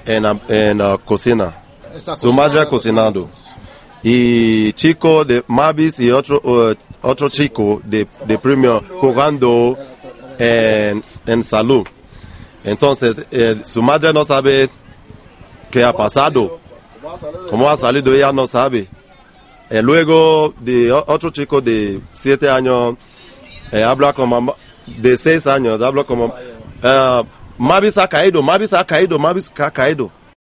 en la cocina. Su madre cocinando. Y chico de Mabis y otro chico de premio jugando en salud. Entonces, su madre no sabe qué ha pasado. Cómo ha salido, ella no sabe. Luego, de otro chico de 7 años, habla con mamá, de 6 años, habla con mamá. Mabis ha caído.